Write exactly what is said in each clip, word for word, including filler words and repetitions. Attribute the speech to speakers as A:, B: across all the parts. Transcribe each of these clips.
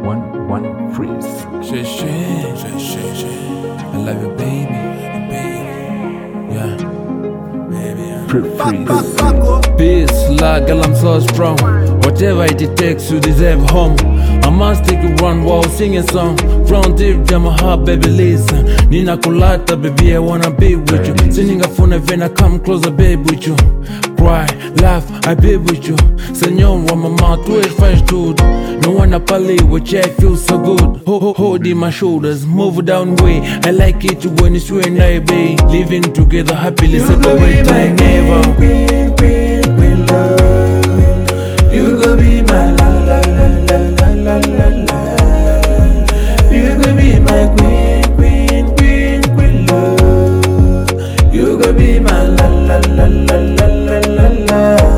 A: One, one freeze.
B: Shit, shit, shit, shit, shit. I love you, baby, baby. Yeah, baby. Yeah.
A: Free, freeze.
B: Peace, love, girl, I'm so strong. Whatever it takes, you deserve home. I must take you run while singing song. From deep down my heart, baby, listen. Nina kulata, baby, I wanna be with you. Singing a phone, when I come closer, babe, with you. Cry, laugh, I be with you. Senor, my mouth, two eight five two. No one a pally, which I feel so good. Ho, ho, hold in my shoulders, move down way. I like it when it's you and I be living together happily, separating never.
C: Queen, queen, queen, love. You gon' be my la la la la la la la. You gon' be my queen, queen, queen, queen, love. You gon' be my la la la la la la la la.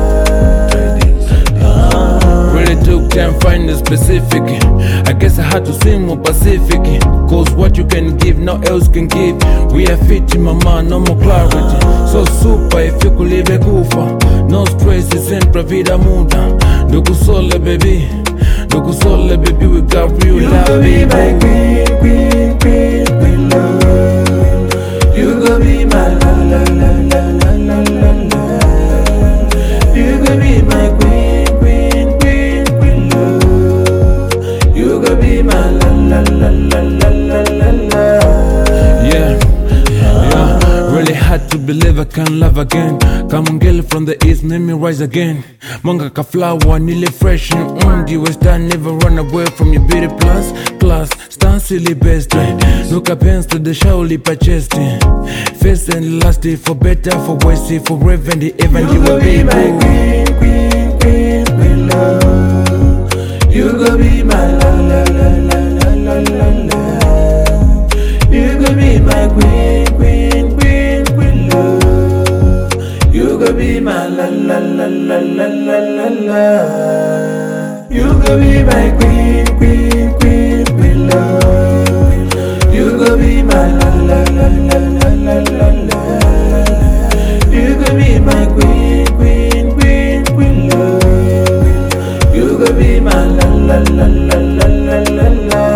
B: Really took time find the specific. I guess I had to sing more Pacific. Cause what you can give, no else can give. We are fit in my mind, no more clarity. So super if you could live a goofa. No stress, it's sempre vida muda. Doku sole baby, doku sole baby, we got real
C: You
B: love.
C: gon' be my queen, queen, queen, queen, love. You gon' be my la la la la la la la la. You gon' be my queen, queen, queen, queen, love. You gon' be my la la la la la la la la.
B: Yeah, yeah. Really hard to believe I can love again. Come on, girl from the east, make me rise again. Manga ka flower, nearly fresh and on the west. I never run away from your beauty plus class. Stand silly best. Look up hands to the Shaoli chest. First and last, for better, for worse, forever and ever.
C: You gon' be my queen, queen, queen, queen, love. You gon' be my la la la la la la la la. You gon' be my queen, queen, queen, queen, love. You gon' be my la la la la la la la la. You gon' be my queen, queen, queen, queen, love. You gon' be my la la la la la la la la. You gon' be my queen, queen, queen, queen, love. You gon' be my la la la la la la la la.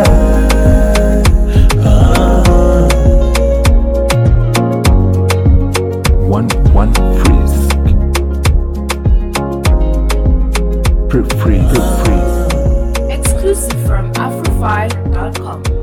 C: Ah.
A: One, one freeze. Free, free, free, freeze.
D: Exclusive from Afrofi dot com.